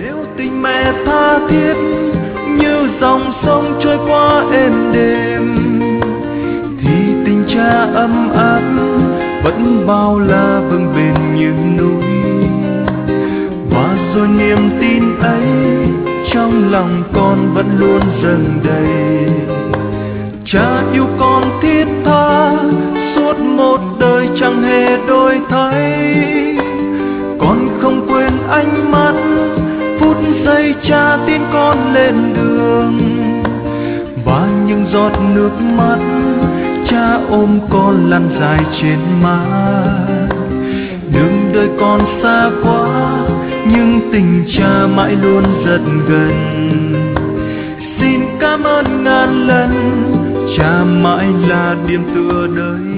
Nếu tình mẹ tha thiết như dòng sông trôi qua êm đềm, thì tình cha ấm áp vẫn bao la vững bền như núi. Và rồi niềm tin ấy trong lòng con vẫn luôn dâng đầy. Cha yêu con thiết tha suốt một đời chẳng hề đổi thay. Con không quên ánh mắt phút giây cha tin con lên đường, và những giọt nước mắt cha ôm con lăn dài trên má. Đường đời còn xa quá nhưng tình cha mãi luôn rất gần. Xin cảm ơn ngàn lần cha mãi là điểm tựa đời